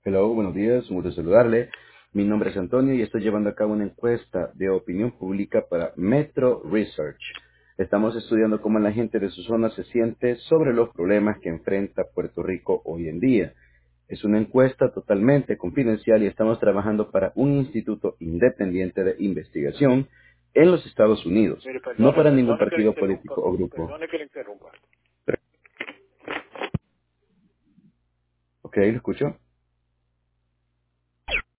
Hello, buenos días, un gusto saludarle. Mi nombre es Antonio y estoy llevando a cabo una encuesta de opinión pública para Metro Research. Estamos estudiando cómo la gente de su zona se siente sobre los problemas que enfrenta Puerto Rico hoy en día. Es una encuesta totalmente confidencial y estamos trabajando para un instituto independiente de investigación en los Estados Unidos, Mire, no perdone, para ningún perdone que le partido interrumpa. político o grupo. Perdone que le interrumpa. ¿Ok? ¿Lo escucho?